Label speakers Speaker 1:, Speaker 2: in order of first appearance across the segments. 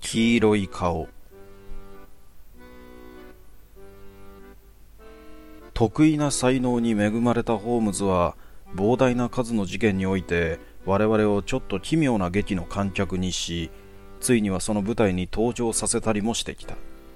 Speaker 1: 黄色い顔。得意な才能に恵まれたホームズは膨大な数の事件において我々をちょっと奇妙な劇の観客にし、ついにはその舞台に登場させたりもしてきた。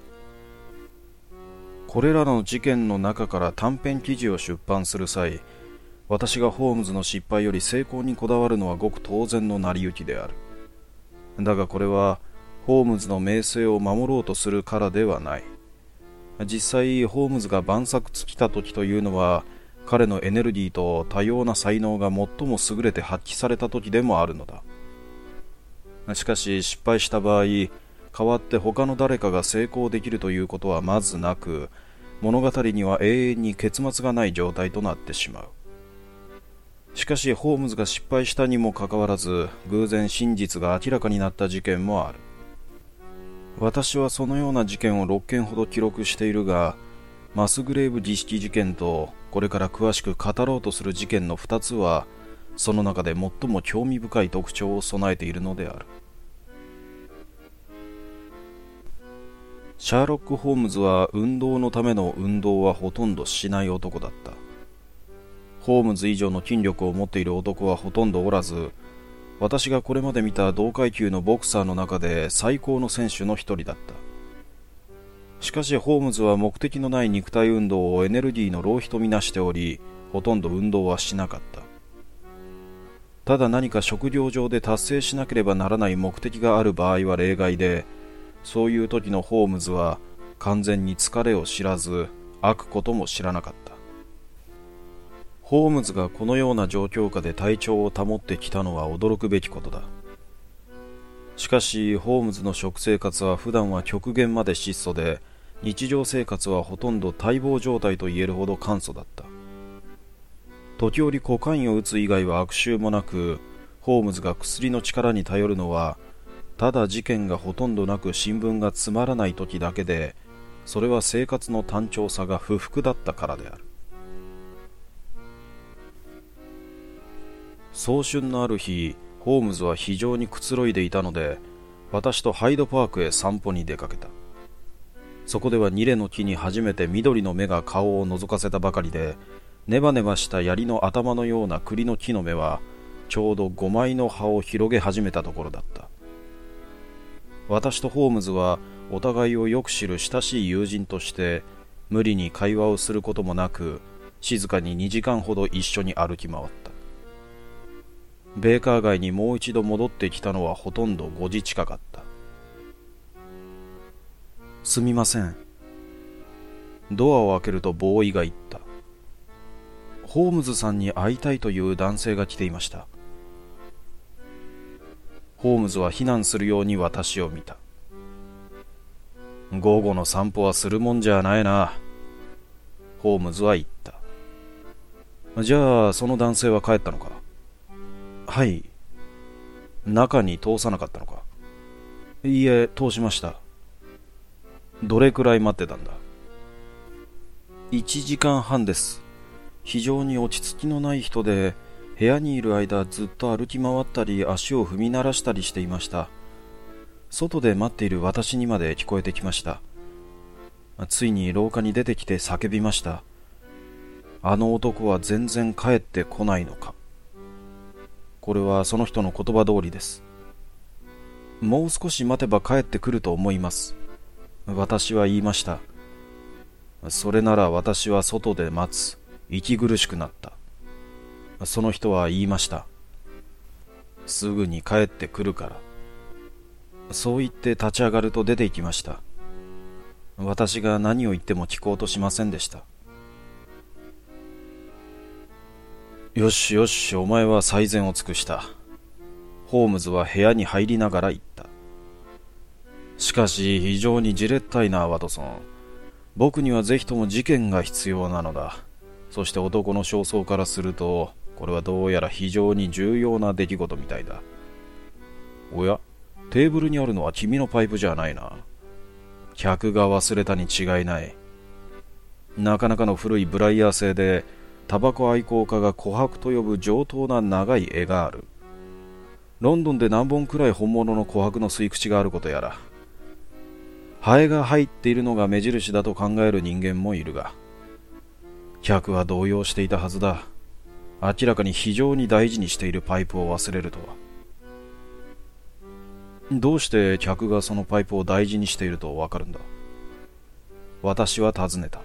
Speaker 1: これらの事件の中から短編記事を出版する際、私がホームズの失敗より成功にこだわるのはごく当然の成り行きである。だがこれはホームズの名声を守ろうとするからではない。実際ホームズが万策尽きた時というのは、彼のエネルギーと多様な才能が最も優れて発揮された時でもあるのだ。しかし失敗した場合、代わって他の誰かが成功できるということはまずなく、物語には永遠に結末がない状態となってしまう。しかしホームズが失敗したにもかかわらず、偶然真実が明らかになった事件もある。私はそのような事件を6件ほど記録しているが、マスグレーブ儀式事件とこれから詳しく語ろうとする事件の2つは、その中で最も興味深い特徴を備えているのである。シャーロック・ホームズは運動のための運動はほとんどしない男だった。ホームズ以上の筋力を持っている男はほとんどおらず、私がこれまで見た同階級のボクサーの中で最高の選手の一人だった。しかしホームズは目的のない肉体運動をエネルギーの浪費とみなしており、ほとんど運動はしなかった。ただ何か職業上で達成しなければならない目的がある場合は例外で、そういう時のホームズは完全に疲れを知らず、飽くことも知らなかった。ホームズがこのような状況下で体調を保ってきたのは驚くべきことだ。しかしホームズの食生活は普段は極限まで質素で、日常生活はほとんど待望状態と言えるほど簡素だった。時折コカインを打つ以外は悪臭もなく、ホームズが薬の力に頼るのはただ事件がほとんどなく新聞がつまらない時だけで、それは生活の単調さが不服だったからである。早春のある日、ホームズは非常にくつろいでいたので、私とハイドパークへ散歩に出かけた。そこではニレの木に初めて緑の芽が顔を覗かせたばかりで、ネバネバした槍の頭のような栗の木の芽はちょうど5枚の葉を広げ始めたところだった。私とホームズはお互いをよく知る親しい友人として、無理に会話をすることもなく、静かに2時間ほど一緒に歩き回った。ベーカー街にもう一度戻ってきたのはほとんど5時近かった。すみません。ドアを開けるとボーイが言った。ホームズさんに会いたいという男性が来ていました。ホームズは非難するように私を見た。午後の散歩はするもんじゃないな。ホームズは言った。じゃあその男性は帰ったのか。はい。中に通さなかったのか。いいえ、通しました。どれくらい待ってたんだ。1時間半です。非常に落ち着きのない人で、部屋にいる間ずっと歩き回ったり足を踏み鳴らしたりしていました。外で待っている私にまで聞こえてきました。ついに廊下に出てきて叫びました。あの男は全然帰ってこないのか。これはその人の言葉通りです。もう少し待てば帰ってくると思います。私は言いました。それなら私は外で待つ。息苦しくなった。その人は言いました。すぐに帰ってくるから。そう言って立ち上がると出て行きました。私が何を言っても聞こうとしませんでした。よしよし、お前は最善を尽くした。ホームズは部屋に入りながら言った。しかし非常にじれったいな、ワトソン。僕にはぜひとも事件が必要なのだ。そして男の焦燥からすると、これはどうやら非常に重要な出来事みたいだ。おや、テーブルにあるのは君のパイプじゃないな。客が忘れたに違いない。なかなかの古いブライヤー製で、タバコ愛好家が琥珀と呼ぶ上等な長い絵がある。ロンドンで何本くらい本物の琥珀の吸い口があることやら。 ハエが入っているのが目印だと考える人間もいるが、客は動揺していたはずだ。明らかに非常に大事にしているパイプを忘れるとは。どうして客がそのパイプを大事にしているとわかるんだ？私は尋ねた。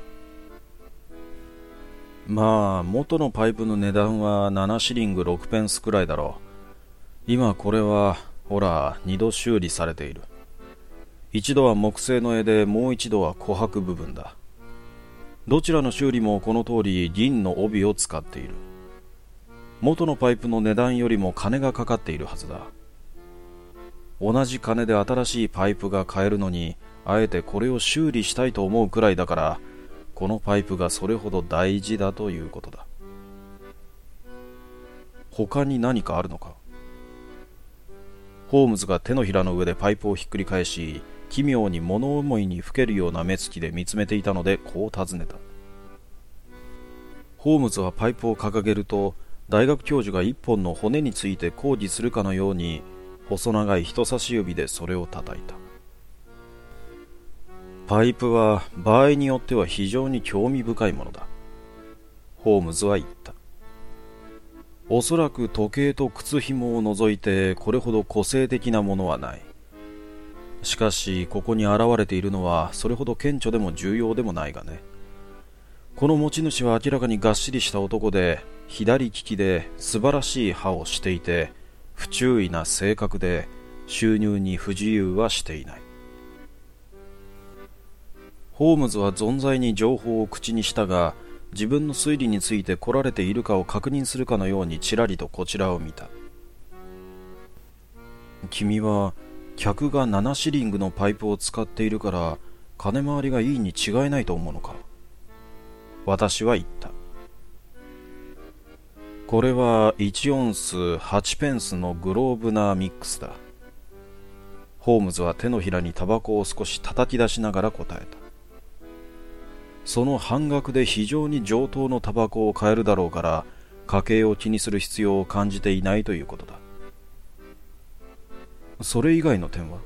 Speaker 1: まあ、元のパイプの値段は7シリング6ペンスくらいだろう。今これは、ほら、2度修理されている。一度は木製の柄で、もう一度は琥珀部分だ。どちらの修理もこの通り銀の帯を使っている。元のパイプの値段よりも金がかかっているはずだ。同じ金で新しいパイプが買えるのに、あえてこれを修理したいと思うくらいだから、このパイプがそれほど大事だということだ。他に何かあるのか？ホームズが手のひらの上でパイプをひっくり返し、奇妙に物思いにふけるような目つきで見つめていたので、こう尋ねた。ホームズはパイプを掲げると、大学教授が一本の骨について講義するかのように、細長い人差し指でそれを叩いた。パイプは場合によっては非常に興味深いものだ。ホームズは言った。おそらく時計と靴紐を除いてこれほど個性的なものはない。しかしここに現れているのはそれほど顕著でも重要でもないがね。この持ち主は明らかにがっしりした男で、左利きで素晴らしい歯をしていて、不注意な性格で収入に不自由はしていない。ホームズは存在に情報を口にしたが、自分の推理について来られているかを確認するかのようにちらりとこちらを見た。君は客が7シリングのパイプを使っているから金回りがいいに違いないと思うのか？私は言った。これは1オンス8ペンスのグローブナーミックスだ。ホームズは手のひらにタバコを少し叩き出しながら答えた。その半額で非常に上等のタバコを買えるだろうから、家計を気にする必要を感じていないということだ。それ以外の点は？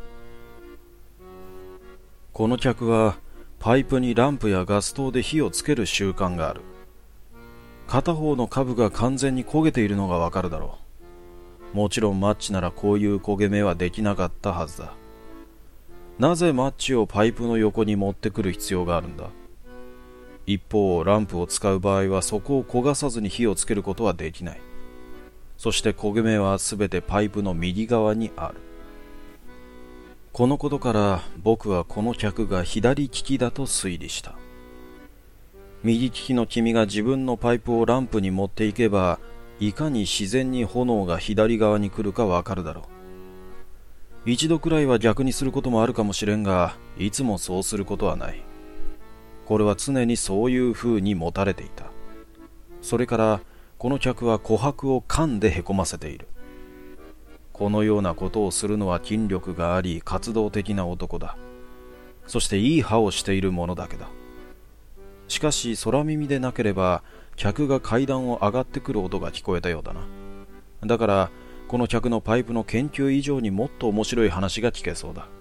Speaker 1: この客はパイプにランプやガス灯で火をつける習慣がある。片方の下部が完全に焦げているのがわかるだろう。もちろんマッチならこういう焦げ目はできなかったはずだ。なぜマッチをパイプの横に持ってくる必要があるんだ？一方、ランプを使う場合はそこを焦がさずに火をつけることはできない。そして焦げ目はすべてパイプの右側にある。このことから僕はこの客が左利きだと推理した。右利きの君が自分のパイプをランプに持っていけば、いかに自然に炎が左側に来るかわかるだろう。一度くらいは逆にすることもあるかもしれんが、いつもそうすることはない。これは常にそういう風に持たれていた。それからこの客は琥珀を噛んでへこませている。このようなことをするのは筋力があり活動的な男だ。そしていい歯をしているものだけだ。しかし空耳でなければ客が階段を上がってくる音が聞こえたようだな。だからこの客のパイプの研究以上にもっと面白い話が聞けそうだ。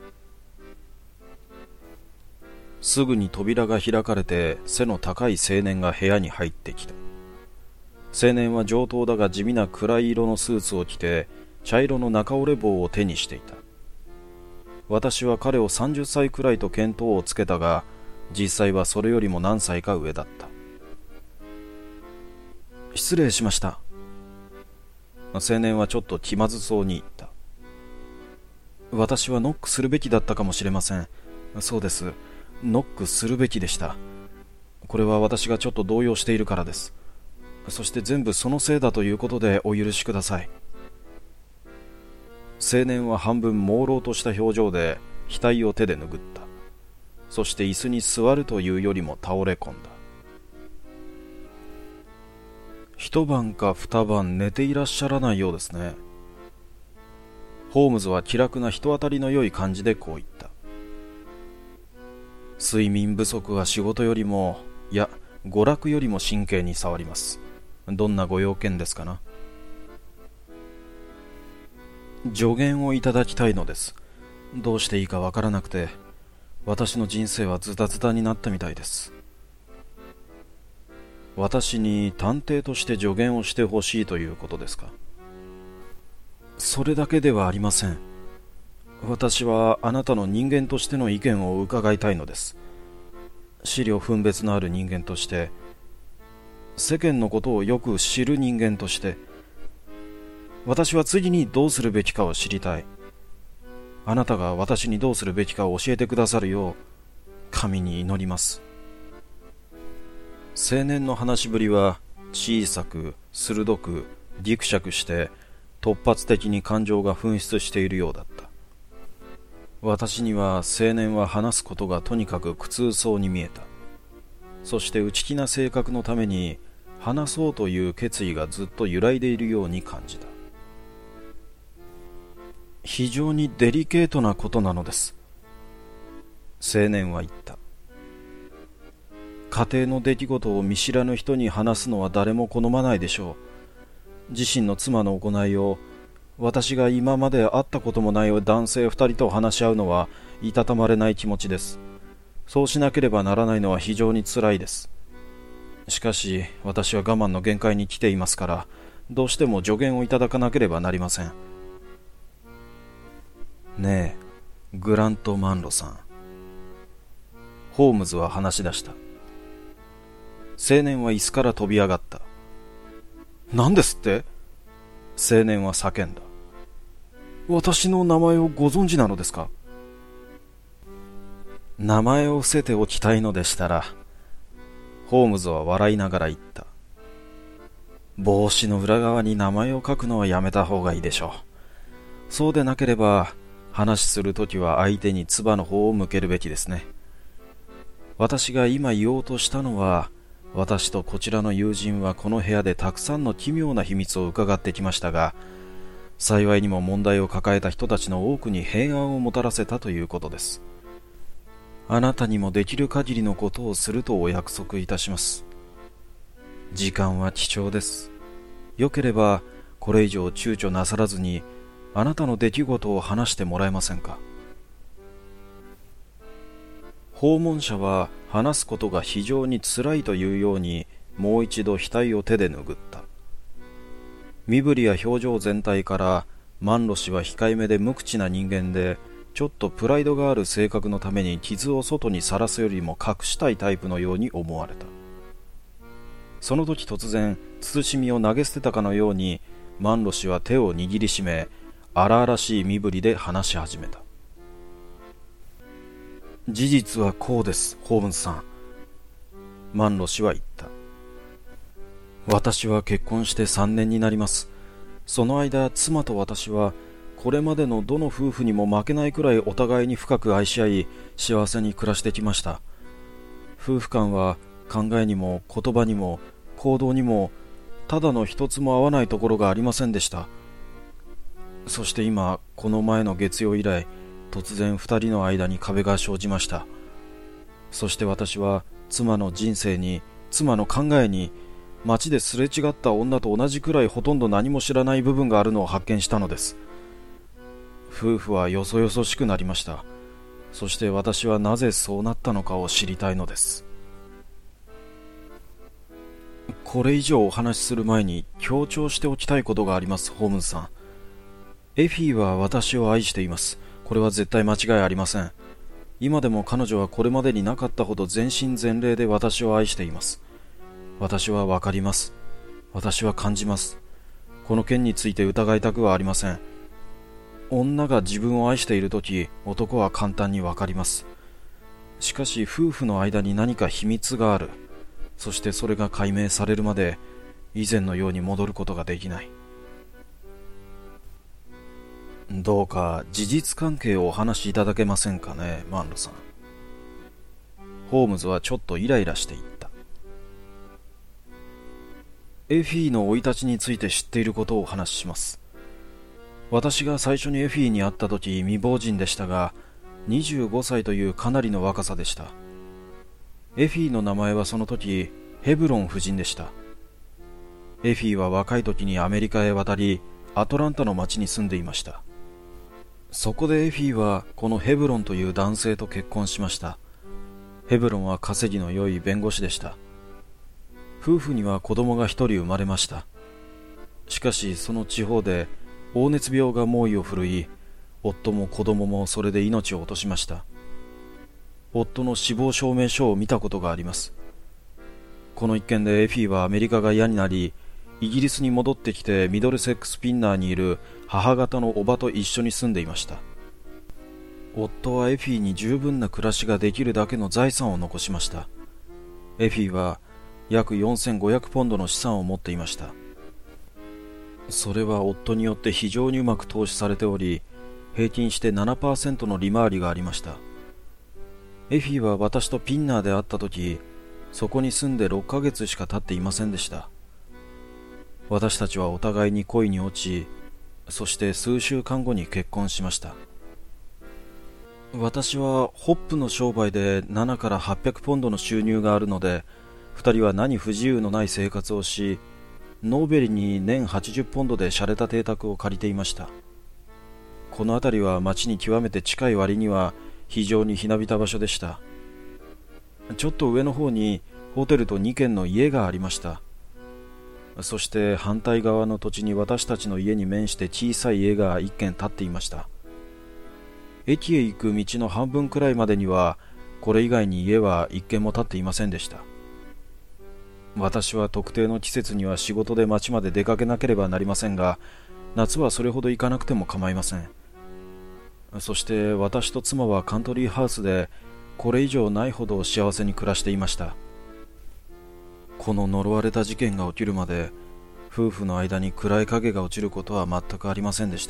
Speaker 1: すぐに扉が開かれて背の高い青年が部屋に入ってきた。青年は上等だが地味な暗い色のスーツを着て茶色の中折れ棒を手にしていた。私は彼を30歳くらいと見当をつけたが、実際はそれよりも何歳か上だった。失礼しました。青年はちょっと気まずそうに言った。私はノックするべきだったかもしれません。そうです。ノックするべきでした。これは私がちょっと動揺しているからです。そして全部そのせいだということでお許しください。青年は半分朦朧とした表情で額を手で拭った。そして椅子に座るというよりも倒れ込んだ。一晩か二晩寝ていらっしゃらないようですね。ホームズは気楽な人当たりの良い感じでこう言った。睡眠不足は仕事よりも、いや娯楽よりも神経に触ります。どんなご用件ですかな？助言をいただきたいのです。どうしていいかわからなくて、 私の人生はズタズタになったみたいです。私に探偵として助言をしてほしいということですか？それだけではありません。私はあなたの人間としての意見を伺いたいのです。思慮分別のある人間として、世間のことをよく知る人間として、私は次にどうするべきかを知りたい。あなたが私にどうするべきかを教えてくださるよう神に祈ります。青年の話しぶりは小さく鋭くギクシャクして突発的に感情が噴出しているようだった。私には青年は話すことがとにかく苦痛そうに見えた。そして内気な性格のために話そうという決意がずっと揺らいでいるように感じた。非常にデリケートなことなのです。青年は言った。家庭の出来事を見知らぬ人に話すのは誰も好まないでしょう。自身の妻の行いを私が今まで会ったこともない男性二人と話し合うのはいたたまれない気持ちです。そうしなければならないのは非常につらいです。しかし私は我慢の限界に来ていますから、どうしても助言をいただかなければなりません。ねえ、グラント・マンロさん。ホームズは話し出した。青年は椅子から飛び上がった。何ですって？青年は叫んだ。私の名前をご存知なのですか？名前を伏せておきたいのでしたら、ホームズは笑いながら言った。帽子の裏側に名前を書くのはやめた方がいいでしょう。そうでなければ、話するときは相手に唾の方を向けるべきですね。私が今言おうとしたのは、私とこちらの友人はこの部屋でたくさんの奇妙な秘密を伺ってきましたが、幸いにも問題を抱えた人たちの多くに平安をもたらせたということです。あなたにもできる限りのことをするとお約束いたします。時間は貴重です。よければこれ以上躊躇なさらずにあなたの出来事を話してもらえませんか？訪問者は話すことが非常につらいというようにもう一度額を手で拭った。身振りや表情全体からマンロ氏は控えめで無口な人間で、ちょっとプライドがある性格のために傷を外にさらすよりも隠したいタイプのように思われた。その時突然慎みを投げ捨てたかのようにマンロ氏は手を握りしめ、荒々しい身振りで話し始めた。事実はこうです、ホームズさん。マンロ氏は言った。私は結婚して3年になります。その間、妻と私はこれまでのどの夫婦にも負けないくらいお互いに深く愛し合い、幸せに暮らしてきました。夫婦間は考えにも言葉にも行動にもただの一つも合わないところがありませんでした。そして今、この前の月曜以来、突然二人の間に壁が生じました。そして私は妻の人生に、妻の考えに、街ですれ違った女と同じくらいほとんど何も知らない部分があるのを発見したのです。夫婦はよそよそしくなりました。そして私はなぜそうなったのかを知りたいのです。これ以上お話しする前に強調しておきたいことがあります、ホームズさん。エフィーは私を愛しています。これは絶対間違いありません。今でも彼女はこれまでになかったほど全身全霊で私を愛しています。私はわかります。私は感じます。この件について疑いたくはありません。女が自分を愛しているとき、男は簡単にわかります。しかし夫婦の間に何か秘密がある。そしてそれが解明されるまで以前のように戻ることができない。どうか事実関係をお話しいただけませんかね、マンロさん。ホームズはちょっとイライラしていった。エフィーの生い立ちについて知っていることをお話しします。私が最初にエフィーに会った時、未亡人でしたが、25歳というかなりの若さでした。エフィーの名前はその時、ヘブロン夫人でした。エフィーは若い時にアメリカへ渡り、アトランタの町に住んでいました。 そこでエフィーはこのヘブロンという男性と結婚しました。ヘブロンは稼ぎの良い弁護士でした。夫婦には子供が一人生まれました。しかしその地方で黄熱病が猛威を振るい、夫も子供もそれで命を落としました。夫の死亡証明書を見たことがあります。この一件でエフィーはアメリカが嫌になり、イギリスに戻ってきてミドルセックスピンナーにいる母方の叔母と一緒に住んでいました。夫はエフィーに十分な暮らしができるだけの財産を残しました。エフィーは約4500ポンドの資産を持っていました。それは夫によって非常にうまく投資されており、平均して 7% の利回りがありました。エフィーは私とピンナーで会った時、そこに住んで6ヶ月しか経っていませんでした。私たちはお互いに恋に落ち、そして数週間後に結婚しました。私はホップの商売で7から800ポンドの収入があるので、2人は何不自由のない生活をし、ノーベリに年80ポンドで洒落た邸宅を借りていました。この辺りは町に極めて近い割には非常にひなびた場所でした。ちょっと上の方にホテルと2軒の家がありました。そして反対側の土地に私たちの家に面して小さい家が1軒建っていました。駅へ行く道の半分くらいまでにはこれ以外に家は1軒も建っていませんでした。私は特定の季節には仕事で町まで出かけなければなりませんが、夏はそれほど行かなくても構いません。そして私と妻はカントリーハウスでこれ以上ないほど幸せに暮らしていました。この呪われた事件が起きるまで夫婦の間に暗い影が落ちることは全くありませんでした。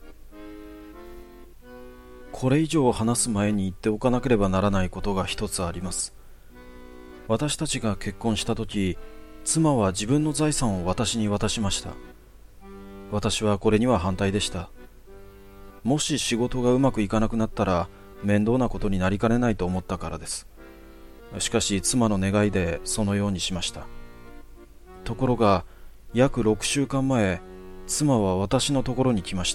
Speaker 1: これ以上話す前に言っておかなければならないことが一つあります。私たちが結婚した時、妻は自分の財産を私に渡しました。私はこれには反対でした。もし仕事がうまくいかなくなったら面倒なことになりかねないと思ったからです。しかし妻の願いでそのようにしました。ところが約6週間前、妻は私のところに来ました。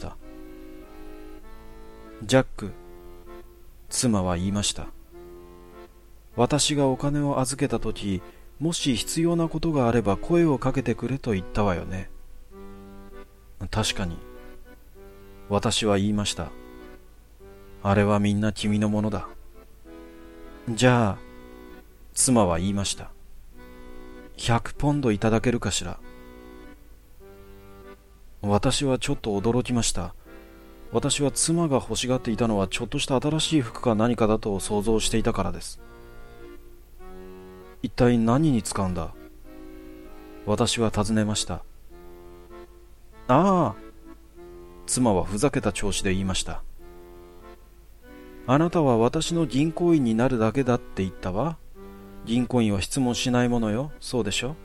Speaker 1: ジャック、妻は言いました。私がお金を預けたとき、もし必要なことがあれば声をかけてくれと言ったわよね。確かに。私は言いました。あれはみんな君のものだ。じゃあ、妻は言いました。100ポンドいただけるかしら。私はちょっと驚きました。私は妻が欲しがっていたのはちょっとした新しい服か何かだと想像していたからです。一体何に使うんだ？私は尋ねました。ああ、妻はふざけた調子で言いました。あなたは私の銀行員になるだけだって言ったわ。銀行員は質問しないものよ、そうでしょ？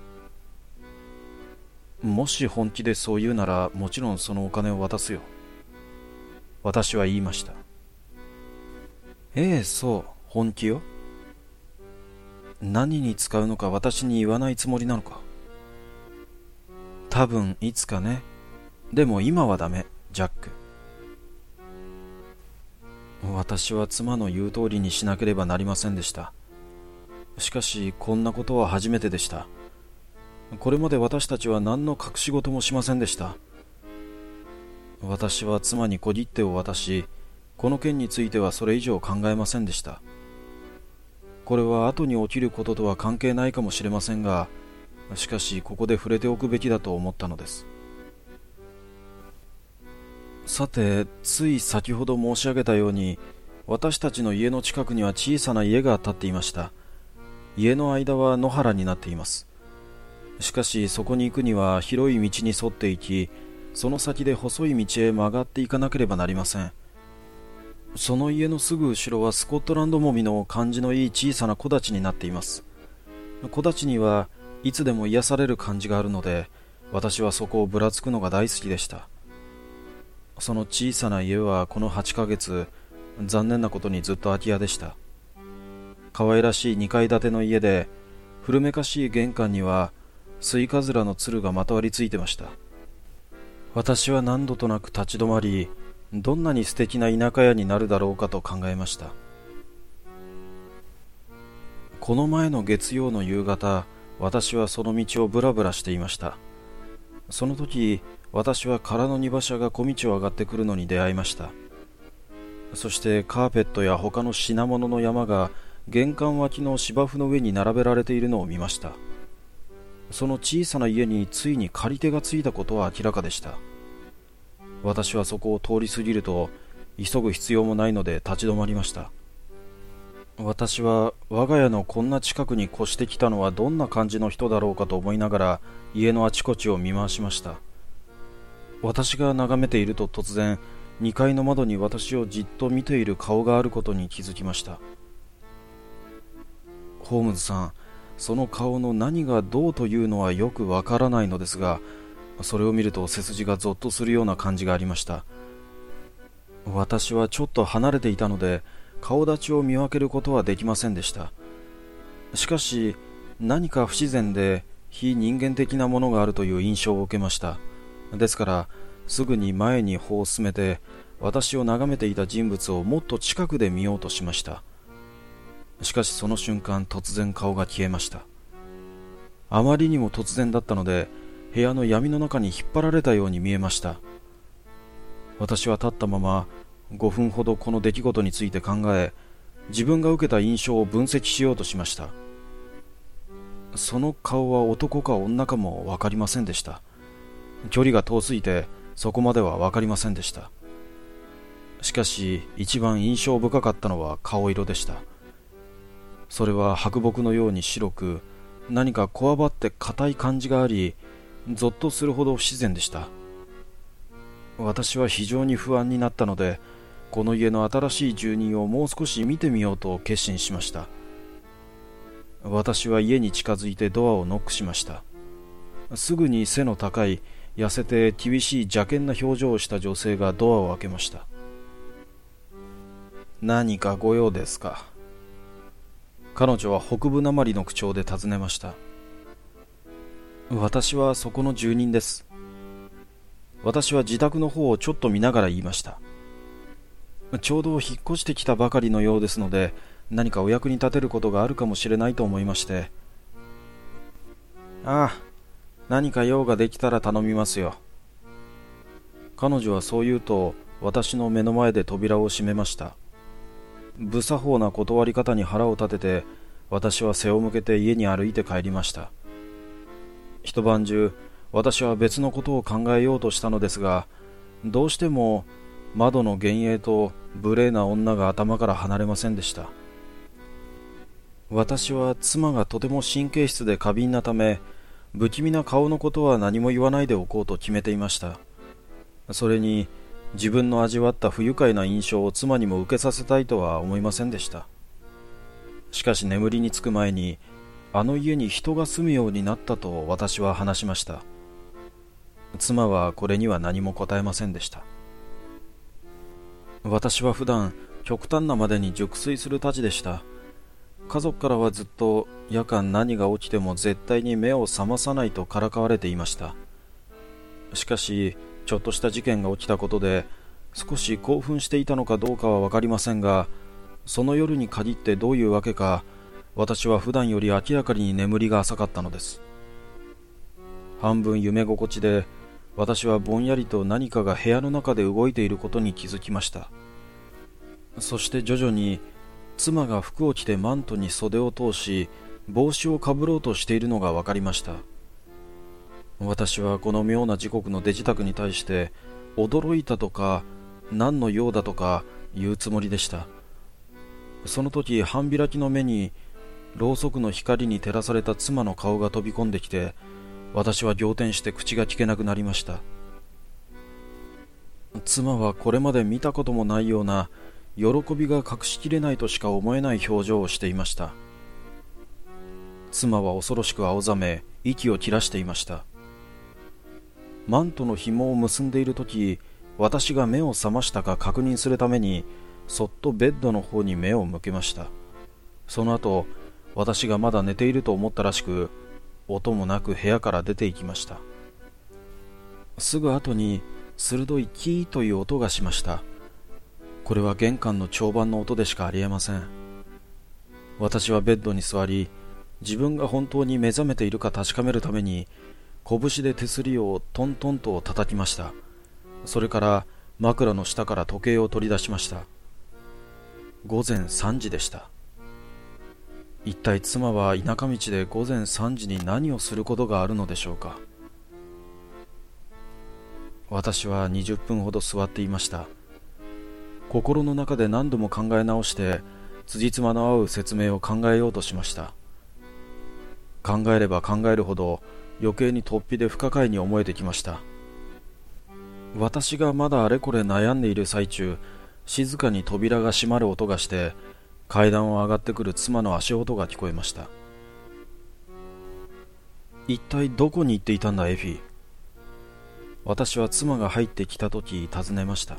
Speaker 1: もし本気でそう言うならもちろんそのお金を渡すよ。私は言いました。そう、本気よ。何に使うのか私に言わないつもりなのか。多分いつかね。でも今はダメ、ジャック。私は妻の言う通りにしなければなりませんでした。しかしこんなことは初めてでした。これまで私たちは何の隠し事もしませんでした。私は妻に小切手を渡し、この件についてはそれ以上考えませんでした。これは後に起きることとは関係ないかもしれませんが、しかしここで触れておくべきだと思ったのです。さて、つい先ほど申し上げたように、私たちの家の近くには小さな家が建っていました。家の間は野原になっています。しかしそこに行くには広い道に沿って行き、その先で細い道へ曲がっていかなければなりません。その家のすぐ後ろはスコットランドもみの感じのいい小さな木立になっています。木立にはいつでも癒される感じがあるので、私はそこをぶらつくのが大好きでした。その小さな家はこの8ヶ月、残念なことにずっと空き家でした。可愛らしい2階建ての家で、古めかしい玄関にはスイカズラのつるがまとわりついてました。私は何度となく立ち止まり、 どんなに素敵な田舎屋になるだろうかと考えました。この前の月曜の夕方、私はその道をぶらぶらしていました。その時、私は空の荷馬車が小道を上がってくるのに出会いました。そしてカーペットや他の品物の山が玄関脇の芝生の上に並べられているのを見ました。その小さな家についに借り手がついたことは明らかでした。私はそこを通り過ぎると、急ぐ必要もないので立ち止まりました。私は我が家のこんな近くに越してきたのはどんな感じの人だろうかと思いながら家のあちこちを見回しました。私が眺めていると突然、2階の窓に私をじっと見ている顔があることに気づきました。ホームズさん、その顔の何がどうというのはよくわからないのですが、それを見ると背筋がゾッとするような感じがありました。私はちょっと離れていたので顔立ちを見分けることはできませんでした。しかし何か不自然で非人間的なものがあるという印象を受けました。ですからすぐに前に歩を進めて、私を眺めていた人物をもっと近くで見ようとしました。しかしその瞬間、突然顔が消えました。あまりにも突然だったので部屋の闇の中に引っ張られたように見えました。私は立ったまま5分ほどこの出来事について考え、自分が受けた印象を分析しようとしました。その顔は男か女かも分かりませんでした。距離が遠すぎてそこまでは分かりませんでした。しかし一番印象深かったのは顔色でした。それは白木のように白く、何かこわばって硬い感じがあり、ゾッとするほど不自然でした。私は非常に不安になったので、この家の新しい住人をもう少し見てみようと決心しました。私は家に近づいてドアをノックしました。すぐに背の高い、痩せて厳しい邪険な表情をした女性がドアを開けました。何かご用ですか？彼女は北部なまりの口調で尋ねました。私はそこの住人です。私は自宅の方をちょっと見ながら言いました。ちょうど引っ越してきたばかりのようですので、何かお役に立てることがあるかもしれないと思いまして。ああ、何か用ができたら頼みますよ。彼女はそう言うと、私の目の前で扉を閉めました。不作法な断り方に腹を立てて、私は背を向けて家に歩いて帰りました。一晩中、私は別のことを考えようとしたのですが、どうしても窓の幻影と無礼な女が頭から離れませんでした。私は妻がとても神経質で過敏なため、不気味な顔のことは何も言わないでおこうと決めていました。それに自分の味わった不愉快な印象を妻にも受けさせたいとは思いませんでした。しかし眠りにつく前に、あの家に人が住むようになったと私は話しました。妻はこれには何も答えませんでした。私は普段極端なまでに熟睡するたちでした。家族からはずっと夜間何が起きても絶対に目を覚まさないとからかわれていました。しかしちょっとした事件が起きたことで少し興奮していたのかどうかは分かりませんが、その夜に限ってどういうわけか、私は普段より明らかに眠りが浅かったのです。半分夢心地で、私はぼんやりと何かが部屋の中で動いていることに気づきました。そして徐々に妻が服を着てマントに袖を通し帽子をかぶろうとしているのが分かりました。私はこの妙な時刻の出自宅に対して驚いたとか何の用だとか言うつもりでした。その時半開きの目にろうそくの光に照らされた妻の顔が飛び込んできて、私は仰天して口が聞けなくなりました。妻はこれまで見たこともないような喜びが隠しきれないとしか思えない表情をしていました。妻は恐ろしく青ざめ、息を切らしていました。マントの紐を結んでいるとき、私が目を覚ましたか確認するためにそっとベッドの方に目を向けました。その後、私がまだ寝ていると思ったらしく、音もなく部屋から出て行きました。すぐ後に鋭いキーという音がしました。これは玄関の長板の音でしかありえません。私はベッドに座り、自分が本当に目覚めているか確かめるために拳で手すりをトントンと叩きました。それから枕の下から時計を取り出しました。午前3時でした。一体妻は田舎道で午前3時に何をすることがあるのでしょうか。私は20分ほど座っていました。心の中で何度も考え直して辻褄の合う説明を考えようとしました。考えれば考えるほど余計に突飛で不可解に思えてきました。私がまだあれこれ悩んでいる最中、静かに扉が閉まる音がして階段を上がってくる妻の足音が聞こえました。一体どこに行っていたんだエフィ。私は妻が入ってきた時尋ねました。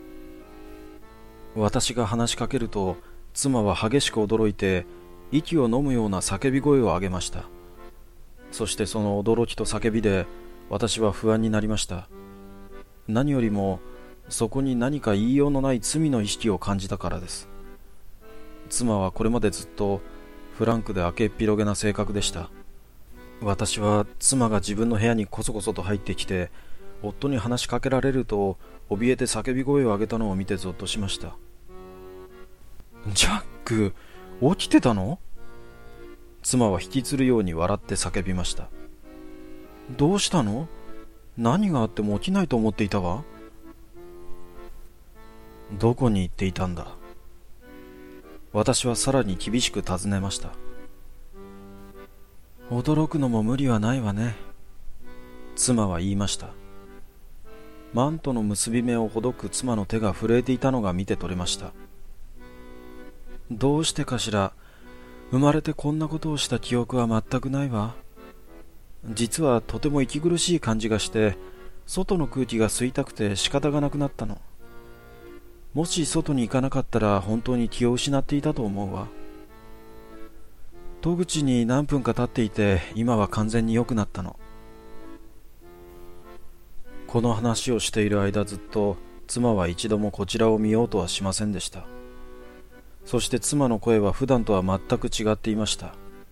Speaker 1: 私が話しかけると妻は激しく驚いて息を飲むような叫び声を上げました。そしてその驚きと叫びで私は不安になりました。何よりもそこに何か言いようのない罪の意識を感じたからです。妻はこれまでずっとフランクで明けっぴろげな性格でした。私は妻が自分の部屋にこそこそと入ってきて夫に話しかけられると怯えて叫び声を上げたのを見てゾッとしました。ジャック、起きてたの？妻は引きつるように笑って叫びました。どうしたの？何があっても起きないと思っていたわ。どこに行っていたんだ？私はさらに厳しく尋ねました。驚くのも無理はないわね。妻は言いました。マントの結び目をほどく妻の手が震えていたのが見て取れました。どうしてかしら。生まれてこんなことをした記憶は全くないわ。実はとても息苦しい感じがして外の空気が吸いたくて仕方がなくなったの。もし外に行かなかったら本当に気を失っていたと思うわ。戸口に何分か経っていて今は完全に良くなったの。この話をしている間ずっと妻は一度もこちらを見ようとはしませんでした。そして妻の声は普段とは全く違っていました。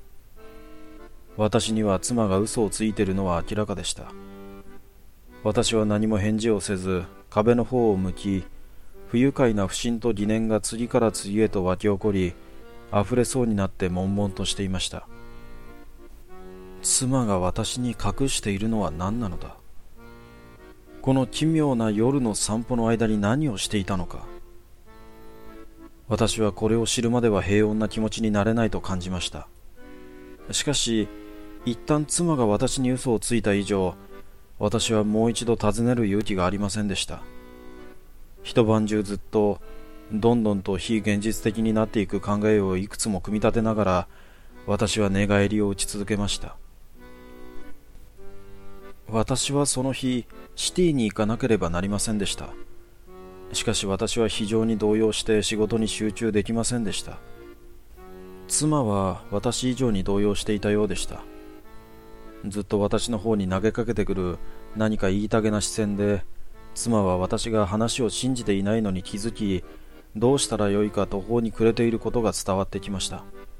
Speaker 1: 私には妻が嘘をついているのは明らかでした。私は何も返事をせず壁の方を向き、不愉快な不審と疑念が次から次へと湧き起こり、溢れそうになって悶々としていました。妻が私に隠しているのは何なのだ。この奇妙な夜の散歩の間に何をしていたのか。私はこれを知るまでは平穏な気持ちになれないと感じました。しかし一旦妻が私に嘘をついた以上、私はもう一度尋ねる勇気がありませんでした。一晩中ずっとどんどんと非現実的になっていく考えをいくつも組み立てながら、私は寝返りを打ち続けました。私はその日シティに行かなければなりませんでした。しかし私は非常に動揺して仕事に集中できませんでした。妻は私以上に動揺していたようでした。ずっと私の方に投げかけてくる何か言いたげな視線で、妻は私が話を信じていないのに気づき、どうしたらよいか途方に暮れていることが伝わってきました。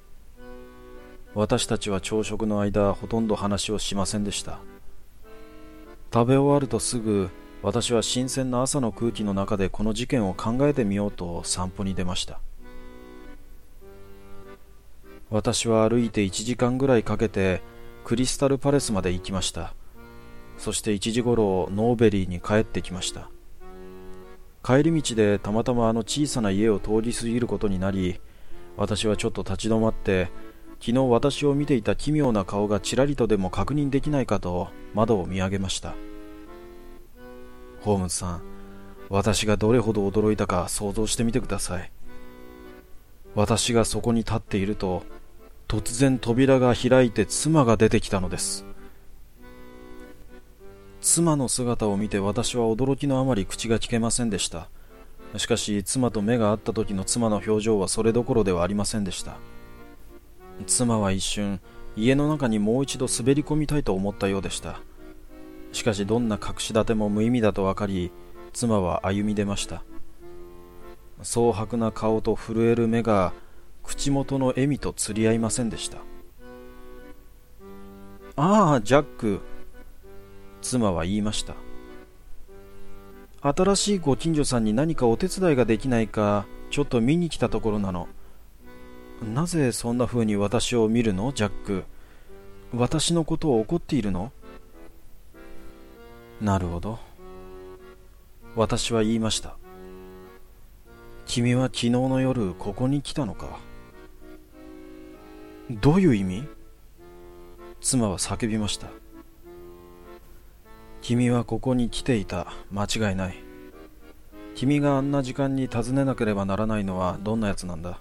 Speaker 1: 私たちは朝食の間ほとんど話をしませんでした。食べ終わるとすぐ私は新鮮な朝の空気の中でこの事件を考えてみようと散歩に出ました。私は歩いて1時間ぐらいかけてクリスタルパレスまで行きました。そして1時ごろノーベリーに帰ってきました。帰り道でたまたまあの小さな家を通り過ぎることになり、私はちょっと立ち止まって昨日私を見ていた奇妙な顔がちらりとでも確認できないかと窓を見上げました。ホームズさん、私がどれほど驚いたか想像してみてください。私がそこに立っていると突然扉が開いて妻が出てきたのです。妻の姿を見て私は驚きのあまり口が聞けませんでした。しかし妻と目が合った時の妻の表情はそれどころではありませんでした。妻は一瞬家の中にもう一度滑り込みたいと思ったようでした。 しかしどんな隠し立ても無意味だと分かり、妻は歩み出ました。蒼白な顔と震える目が口元の笑みと釣り合いませんでした。ああ、ジャック、妻は言いました。新しいご近所さんに何かお手伝いができないか、ちょっと見に来たところなの。なぜそんな風に私を見るの、ジャック。私のことを怒っているの？なるほど。私は言いました。君は昨日の夜ここに来たのか。どういう意味？妻は叫びました。君はここに来ていた。間違いない。君があんな時間に訪ねなければならないのはどんなやつなんだ？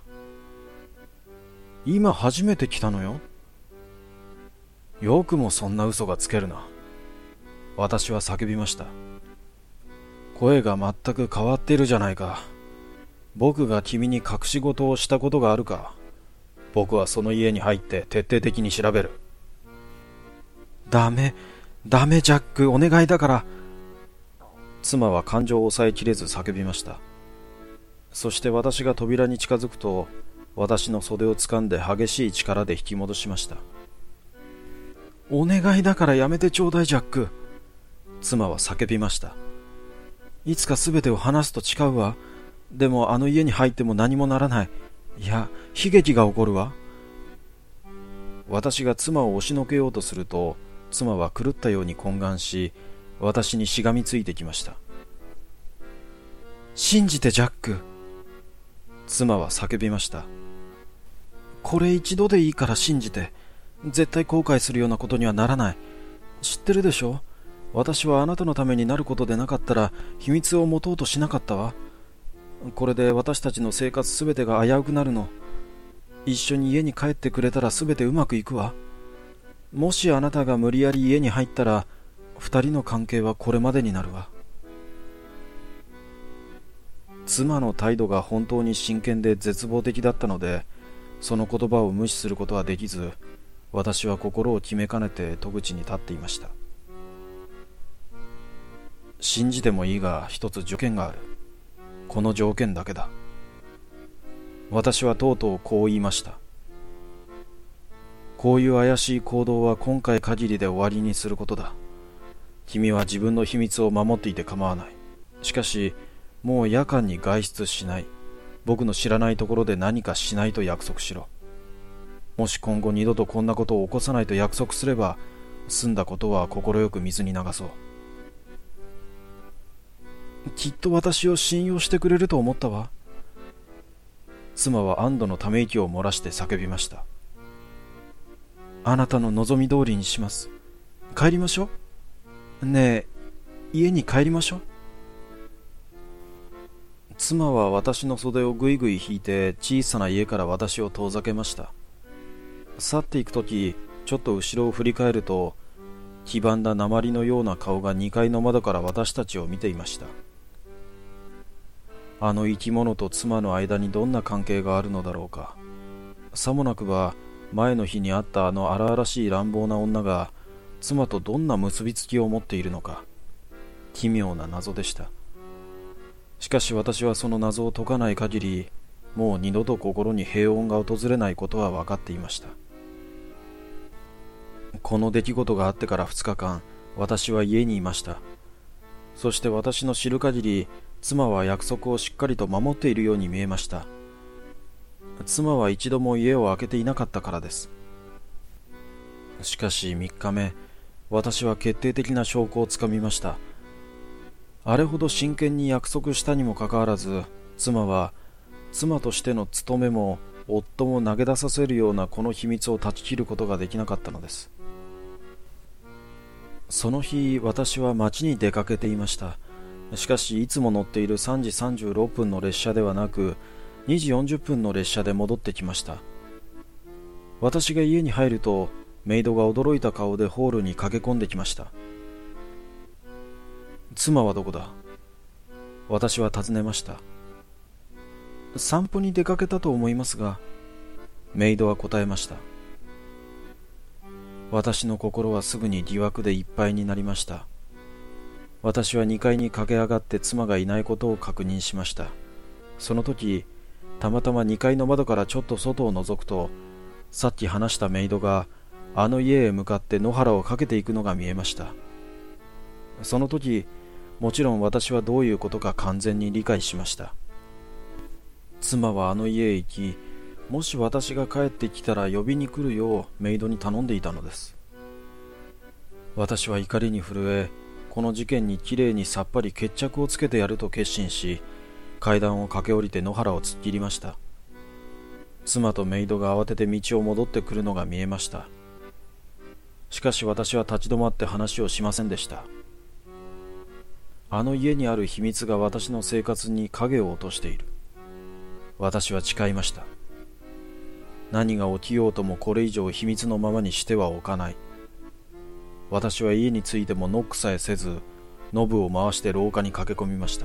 Speaker 1: 今初めて来たのよ。よくもそんな嘘がつけるな。私は叫びました。声が全く変わっているじゃないか。僕が君に隠し事をしたことがあるか。僕はその家に入って徹底的に調べる。ダメ、ジャック、お願いだから。妻は感情を抑えきれず叫びました。そして私が扉に近づくと、私の袖を掴んで激しい力で引き戻しました。お願いだからやめてちょうだい、ジャック。妻は叫びました。いつか全てを話すと誓うわ。でもあの家に入っても何もならない。いや、悲劇が起こるわ。私が妻を押しのけようとすると、妻は狂ったように懇願し、私にしがみついてきました。信じて、ジャック。妻は叫びました。これ一度でいいから信じて。絶対後悔するようなことにはならない。知ってるでしょ？私はあなたのためになることでなかったら秘密を持とうとしなかったわ。これで私たちの生活すべてが危うくなるの。一緒に家に帰ってくれたらすべてうまくいくわ。もしあなたが無理やり家に入ったら、二人の関係はこれまでになるわ。妻の態度が本当に真剣で絶望的だったので、その言葉を無視することはできず、私は心を決めかねて戸口に立っていました。信じてもいいが一つ条件がある。この条件だけだ。私はとうとうこう言いました。こういう怪しい行動は今回限りで終わりにすることだ。君は自分の秘密を守っていて構わない。しかし、もう夜間に外出しない。僕の知らないところで何かしないと約束しろ。もし今後二度とこんなことを起こさないと約束すれば、済んだことは快く水に流そう。きっと私を信用してくれると思ったわ。妻は安堵のため息を漏らして叫びました。あなたの望み通りにします。帰りましょう。ねえ、家に帰りましょう。妻は私の袖をぐいぐい引いて小さな家から私を遠ざけました。去っていくとき、ちょっと後ろを振り返ると、黄ばんだ鉛のような顔が2階の窓から私たちを見ていました。あの生き物と妻の間にどんな関係があるのだろうか。さもなくば前の日に会ったあの荒々しい乱暴な女が妻とどんな結びつきを持っているのか、奇妙な謎でした。しかし私はその謎を解かない限り、もう二度と心に平穏が訪れないことは分かっていました。この出来事があってから2日間、私は家にいました。そして私の知る限り、妻は約束をしっかりと守っているように見えました。妻は一度も家を開けていなかったからです。しかし3日目、私は決定的な証拠をつかみました。あれほど真剣に約束したにもかかわらず、妻は妻としての務めも夫も投げ出させるようなこの秘密を断ち切ることができなかったのです。その日、私は町に出かけていました。しかしいつも乗っている3時36分の列車ではなく、2時40分の列車で戻ってきました。私が家に入ると、メイドが驚いた顔でホールに駆け込んできました。妻はどこだ？私は尋ねました。散歩に出かけたと思いますが、メイドは答えました。私の心はすぐに疑惑でいっぱいになりました。 私は2階に駆け上がって妻がいないことを確認しました。その時、たまたま2階の窓からちょっと外を覗くと、さっき話したメイドがあの家へ向かって野原をかけていくのが見えました。その時、もちろん私はどういうことか完全に理解しました。妻はあの家へ行き、もし私が帰ってきたら呼びに来るようメイドに頼んでいたのです。私は怒りに震え、この事件にきれいにさっぱり決着をつけてやると決心し、階段を駆け下りて野原を突っ切りました。妻とメイドが慌てて道を戻ってくるのが見えました。しかし私は立ち止まって話をしませんでした。あの家にある秘密が私の生活に影を落としている。私は誓いました。何が起きようともこれ以上秘密のままにしてはおかない。私は家に着いてもノックさえせず、ノブを回して廊下に駆け込みました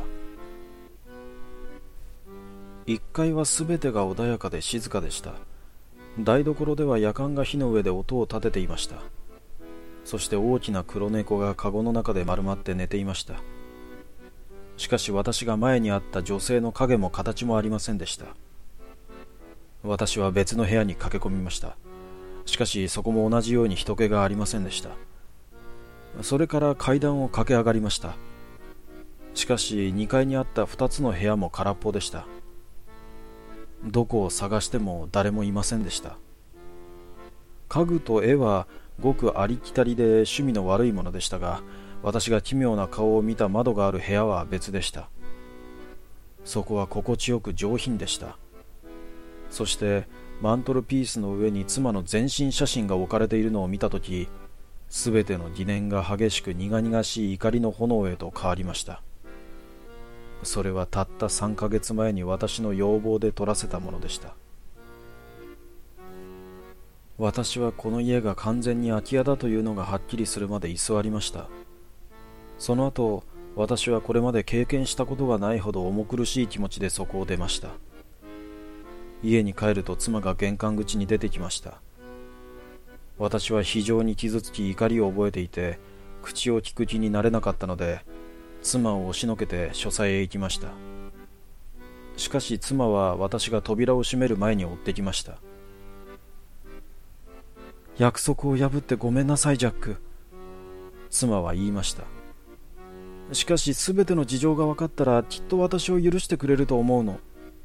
Speaker 1: 。1階はすべてが穏やかで静かでした。台所ではやかんが火の上で音を立てていました。そして大きな黒猫がカゴの中で丸まって寝ていました。しかし私が前にあった女性の影も形もありませんでした。私は別の部屋に駆け込みました。しかしそこも同じように人気がありませんでした。それから階段を駆け上がりました。しかし2階にあった2つの部屋も空っぽでした。どこを探しても誰もいませんでした。家具と絵はごくありきたりで趣味の悪いものでしたが、私が奇妙な顔を見た窓がある部屋は別でした。そこは心地よく上品でした。そしてマントルピースの上に妻の全身写真が置かれているのを見たとき、すべての疑念が激しく苦々しい怒りの炎へと変わりました。それはたった3ヶ月前に私の要望で取らせたものでした。私はこの家が完全に空き家だというのがはっきりするまで居座りました。その後、私はこれまで経験したことがないほど重苦しい気持ちでそこを出ました。家に帰ると妻が玄関口に出てきました。私は非常に傷つき怒りを覚えていて、口を聞く気になれなかったので、妻を押しのけて書斎へ行きました。しかし妻は私が扉を閉める前に追ってきました。約束を破ってごめんなさい、ジャック。妻は言いました。しかし全ての事情が分かったらきっと私を許してくれると思うの。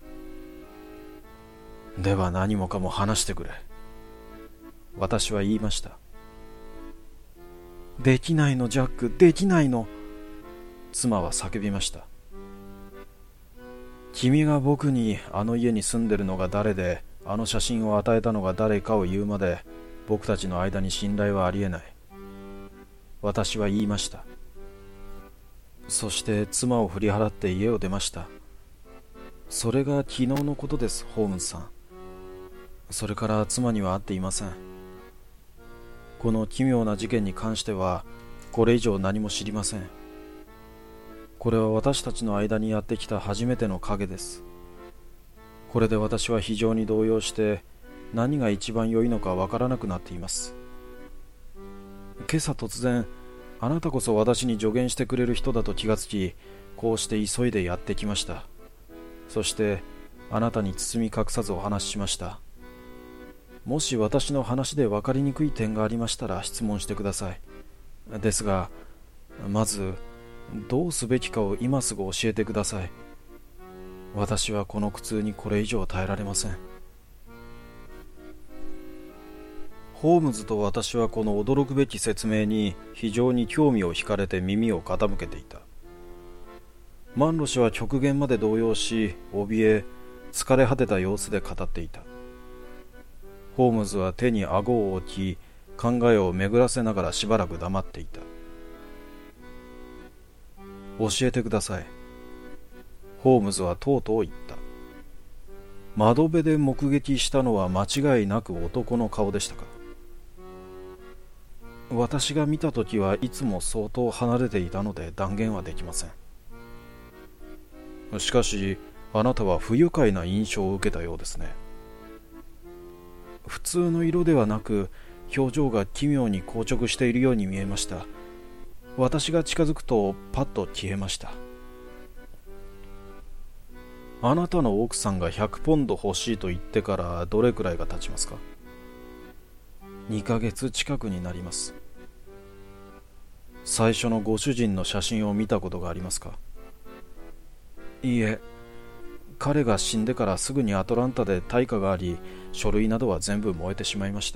Speaker 1: では何もかも話してくれ。私は言いました。できないの、ジャック、できないの。妻は叫びました。君が僕にあの家に住んでるのが誰で、あの写真を与えたのが誰かを言うまで、僕たちの間に信頼はありえない。私は言いました。そして妻を振り払って家を出ました。それが昨日のことです、ホームズさん。それから妻には会っていません。この奇妙な事件に関しては、これ以上何も知りません。これは私たちの間にやってきた初めての影です。これで私は非常に動揺して、何が一番良いのかわからなくなっています。今朝突然、あなたこそ私に助言してくれる人だと気がつき、こうして急いでやってきました。そしてあなたに包み隠さずお話ししました。もし私の話で分かりにくい点がありましたら質問してください。ですが、まずどうすべきかを今すぐ教えてください。私はこの苦痛にこれ以上耐えられません。ホームズと私はこの驚くべき説明に非常に興味を惹かれて耳を傾けていた。マンロ氏は極限まで動揺し、怯え、疲れ果てた様子で語っていた。ホームズは手に顎を置き、考えを巡らせながらしばらく黙っていた。教えてください。ホームズはとうとう言った。窓辺で目撃したのは間違いなく男の顔でしたか？私が見たときはいつも相当離れていたので断言はできません。しかし、あなたは不愉快な印象を受けたようですね。普通の色ではなく、表情が奇妙に硬直しているように見えました。 私が近づくとパッと消えました。あなたの奥さんが100ポンド欲しいと言ってからどれくらいが経ちますか？2ヶ月近くになります。最初のご主人の写真を見たことがありますか？いいえ、彼が死んでからすぐにアトランタで大火があり、書類などは全部燃えてしまいました。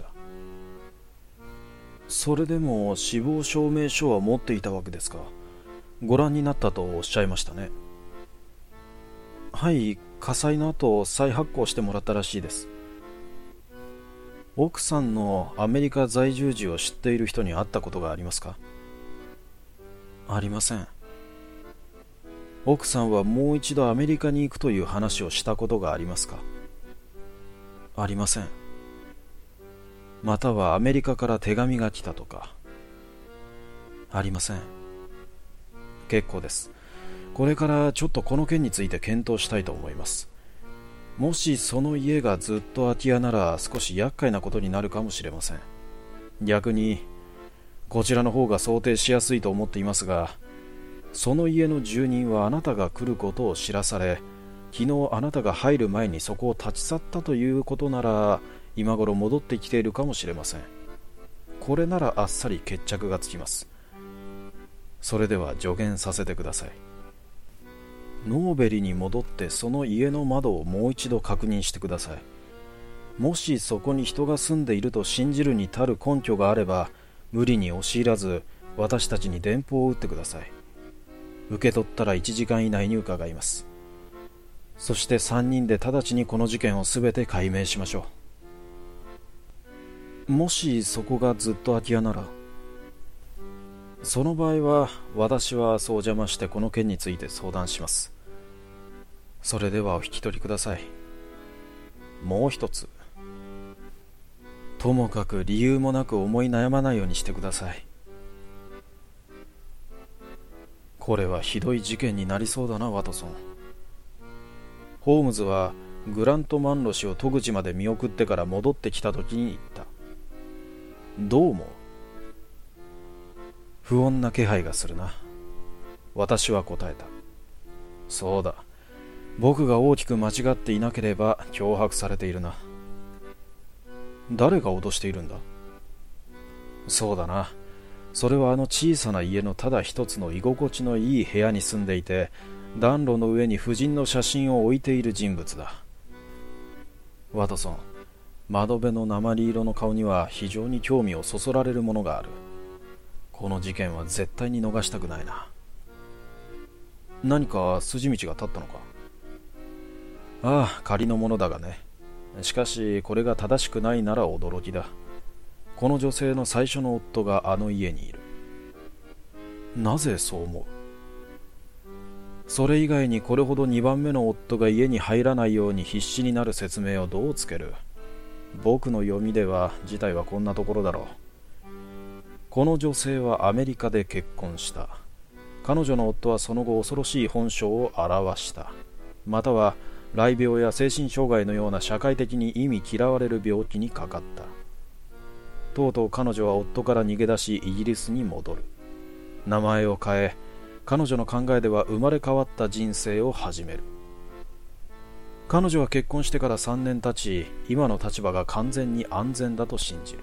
Speaker 1: それでも死亡証明書は持っていたわけですか？ご覧になったとおっしゃいましたね。はい、火災の後再発行してもらったらしいです。奥さんのアメリカ在住時を知っている人に会ったことがありますか？ありません。奥さんはもう一度アメリカに行くという話をしたことがありますか？ありません。またはアメリカから手紙が来たとか？ありません。結構です。これからちょっとこの件について検討したいと思います。もしその家がずっと空き家なら少し厄介なことになるかもしれません。逆にこちらの方が想定しやすいと思っていますが、その家の住人はあなたが来ることを知らされ、昨日あなたが入る前にそこを立ち去ったということなら、今頃戻ってきているかもしれません。これならあっさり決着がつきます。それでは助言させてください。ノーベリに戻ってその家の窓をもう一度確認してください。もしそこに人が住んでいると信じるに足る根拠があれば、無理に押し入らず私たちに電報を打ってください。受け取ったら1時間以内に伺います。そして3人で直ちにこの事件をすべて解明しましょう。もしそこがずっと空き家なら、その場合は私は明日お邪魔してこの件について相談します。それではお引き取りください。もう一つ、ともかく理由もなく思い悩まないようにしてください。これはひどい事件になりそうだな、ワトソン。ホームズはグラント・マンロ氏を戸口まで見送ってから戻ってきた時に言った。どう思う？不穏な気配がするな。私は答えた。そうだ。僕が大きく間違っていなければ脅迫されているな。誰が脅しているんだ？そうだな。それはあの小さな家のただ一つの居心地のいい部屋に住んでいて、暖炉の上に夫人の写真を置いている人物だ。ワトソン、窓辺の鉛色の顔には非常に興味をそそられるものがある。この事件は絶対に逃したくないな。何か筋道が立ったのか？ああ、仮のものだがね。しかしこれが正しくないなら驚きだ。この女性の最初の夫があの家にいる。なぜそう思う？それ以外にこれほど2番目の夫が家に入らないように必死になる説明をどうつける？僕の読みでは事態はこんなところだろう。この女性はアメリカで結婚した。彼女の夫はその後恐ろしい本性を表した。または雷病や精神障害のような社会的に忌み嫌われる病気にかかった。とうとう彼女は夫から逃げ出しイギリスに戻る。名前を変え、彼女の考えでは生まれ変わった人生を始める。彼女は結婚してから3年経ち、今の立場が完全に安全だと信じる。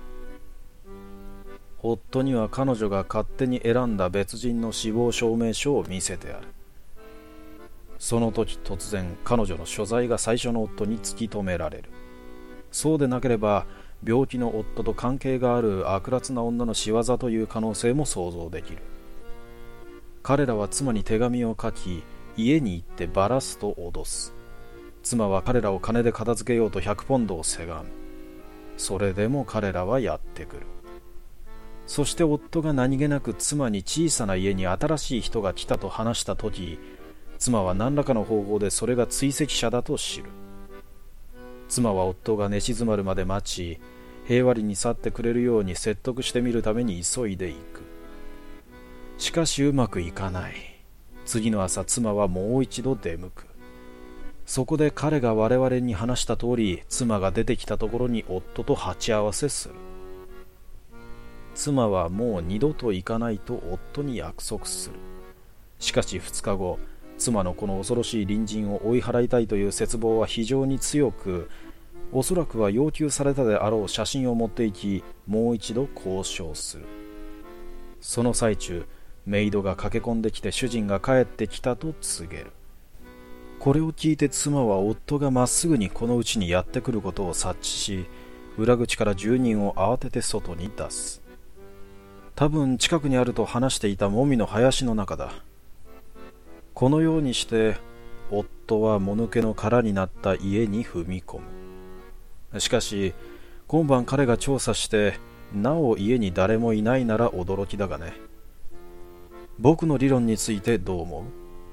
Speaker 1: 夫には彼女が勝手に選んだ別人の死亡証明書を見せてある。その時突然彼女の所在が最初の夫に突き止められる。そうでなければ病気の夫と関係がある悪辣な女の仕業という可能性も想像できる。彼らは妻に手紙を書き、家に行ってバラすと脅す。妻は彼らを金で片付けようと100ポンドをせがむ。それでも彼らはやってくる。そして夫が何気なく妻に小さな家に新しい人が来たと話したとき、妻は何らかの方法でそれが追跡者だと知る。妻は夫が寝静まるまで待ち、平和裏に去ってくれるように説得してみるために急いで行く。しかしうまくいかない。次の朝妻はもう一度出向く。そこで彼が我々に話した通り、妻が出てきたところに夫と鉢合わせする。 妻はもう二度と行かないと夫に約束する。しかし2日後、妻のこの恐ろしい隣人を追い払いたいという絶望は非常に強く、おそらくは要求されたであろう写真を持って行き、もう一度交渉する。その最中、メイドが駆け込んできて主人が帰ってきたと告げる。これを聞いて妻は夫がまっすぐにこの家にやってくることを察知し、裏口から住人を慌てて外に出す。多分近くにあると話していたもみの林の中だ。このようにして夫はもぬけの殻になった家に踏み込む。しかし今晩彼が調査してなお家に誰もいないなら驚きだがね。僕の理論についてどう思う？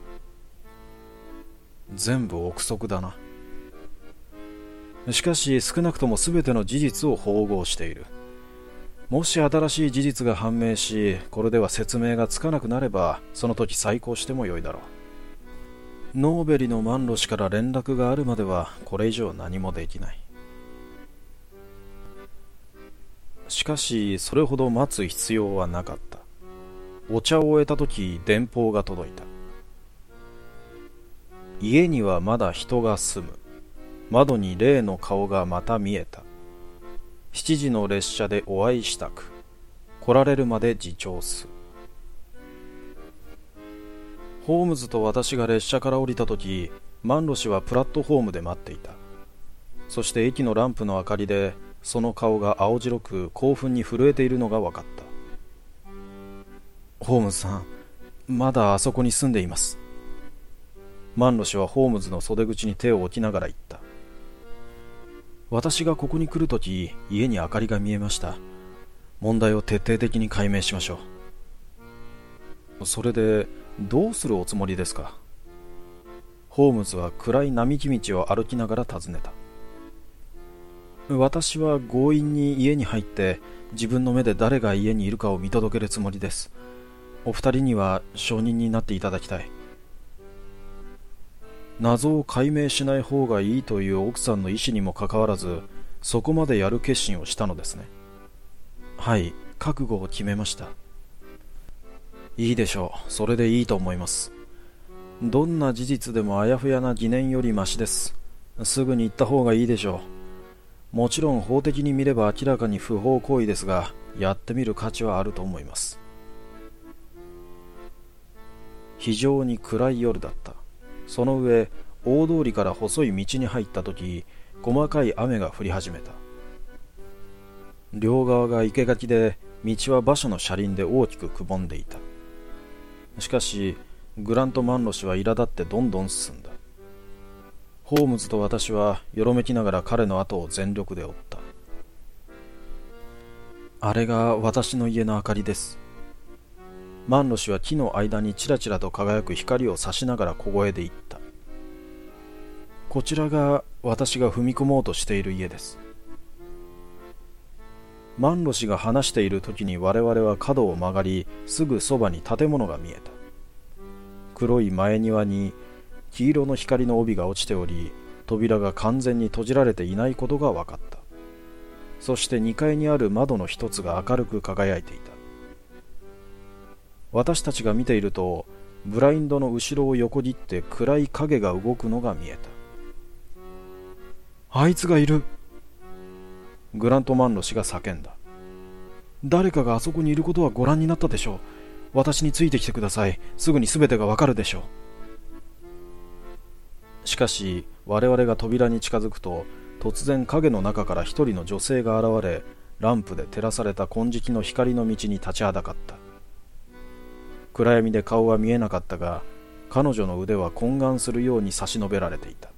Speaker 1: 全部憶測だな。しかし少なくとも全ての事実を包合している。もし新しい事実が判明し、これでは説明がつかなくなれば、その時再考してもよいだろう。ノーベリのマンロ氏から連絡があるまではこれ以上何もできない。しかしそれほど待つ必要はなかった。お茶を終えた時、電報が届いた。家にはまだ人が住む。窓に例の顔がまた見えた。7時の列車でお会いしたく。来られるまで自重す。ホームズと私が列車から降りたとき、マンロ氏はプラットホームで待っていた。そして駅のランプの明かりで、その顔が青白く興奮に震えているのが分かった。ホームズさん、まだあそこに住んでいます。マンロ氏はホームズの袖口に手を置きながら言った。私がここに来るとき、家に明かりが見えました。問題を徹底的に解明しましょう。それで、どうするおつもりですか？ホームズは暗い並木道を歩きながら尋ねた。私は強引に家に入って、自分の目で誰が家にいるかを見届けるつもりです。お二人には証人になっていただきたい。謎を解明しない方がいいという奥さんの意思にもかかわらず、そこまでやる決心をしたのですね。はい、覚悟を決めました。いいでしょう。それでいいと思います。どんな事実でもあやふやな疑念よりマシです。すぐに言った方がいいでしょう。もちろん法的に見れば明らかに不法行為ですが、やってみる価値はあると思います。非常に暗い夜だった。その上、大通りから細い道に入ったとき、細かい雨が降り始めた。両側が生垣で、道は馬車の車輪で大きくくぼんでいた。しかし、グラント・マンロ氏は苛立ってどんどん進んだ。ホームズと私はよろめきながら彼の後を全力で追った。あれが私の家の明かりです。マンロ氏は木の間にちらちらと輝く光を差しながら小声で言った。こちらが私が踏み込もうとしている家です。マンロ氏が話している時に我々は角を曲がり、すぐそばに建物が見えた。黒い前庭に黄色の光の帯が落ちており、扉が完全に閉じられていないことが分かった。そして2階にある窓の一つが明るく輝いていた。私たちが見ていると、ブラインドの後ろを横切って暗い影が動くのが見えた。あいつがいる！グラント・マンロ氏が叫んだ。誰かがあそこにいることはご覧になったでしょう。私についてきてください。すぐに全てがわかるでしょう。しかし我々が扉に近づくと、突然影の中から一人の女性が現れ、ランプで照らされた金色の光の道に立ちはだかった。暗闇で顔は見えなかったが、彼女の腕は懇願するように差し伸べられていた。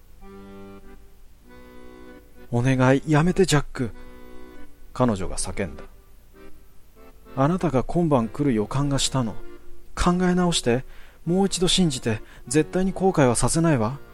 Speaker 1: お願い、やめてジャック。彼女が叫んだ。あなたが今晩来る予感がしたの。考え直して、もう一度信じて、絶対に後悔はさせないわ。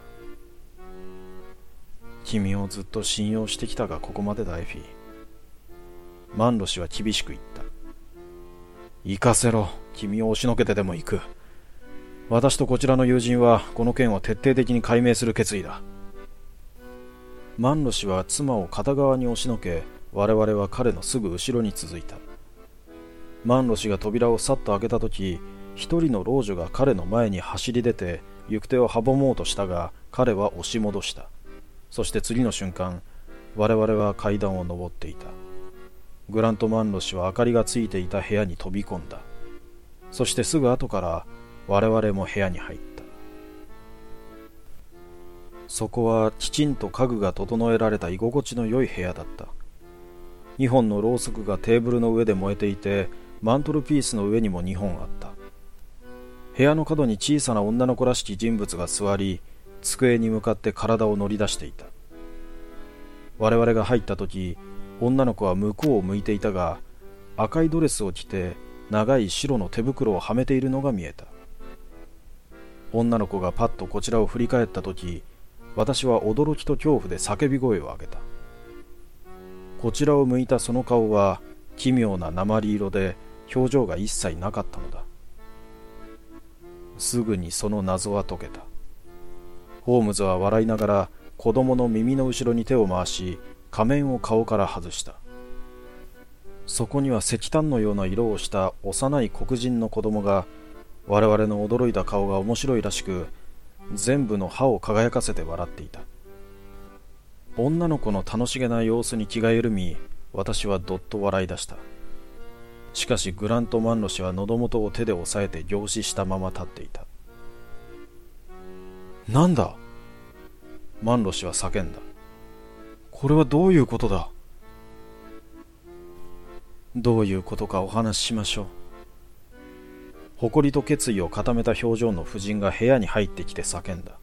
Speaker 1: 君をずっと信用してきたがここまでだ、エフィー。マンロ氏は厳しく言った。行かせろ。君を押しのけてでも行く。私とこちらの友人はこの件を徹底的に解明する決意だ。マンロ氏は妻を片側に押しのけ、我々は彼のすぐ後ろに続いた。 マンロ氏が扉をさっと開けたとき、一人の老女が彼の前に走り出て行く手を阻もうとしたが、彼は押し戻した。そして次の瞬間、我々は階段を上っていた。グラント・マンロ氏は明かりがついていた部屋に飛び込んだ。そしてすぐ後から我々も部屋に入った。そこはきちんと家具が整えられた居心地の良い部屋だった。2本のろうそくがテーブルの上で燃えていて、マントルピースの上にも2本あった。部屋の角に小さな女の子らしき人物が座り、机に向かって体を乗り出していた。我々が入った時、女の子は向こうを向いていたが、赤いドレスを着て長い白の手袋をはめているのが見えた。女の子がパッとこちらを振り返った時、私は驚きと恐怖で叫び声を上げた。こちらを向いたその顔は奇妙な鉛色で、表情が一切なかったのだ。すぐにその謎は解けた。ホームズは笑いながら子供の耳の後ろに手を回し、仮面を顔から外した。そこには石炭のような色をした幼い黒人の子供が、我々の驚いた顔が面白いらしく、全部の歯を輝かせて笑っていた。女の子の楽しげな様子に気が緩み、私はどっと笑い出した。しかしグラント・マンロ氏は喉元を手で押さえて凝視したまま立っていた。なんだ、マンロ氏は叫んだ。これはどういうことだ。どういうことかお話ししましょう。誇りと決意を固めた表情の婦人が部屋に入ってきて叫んだ。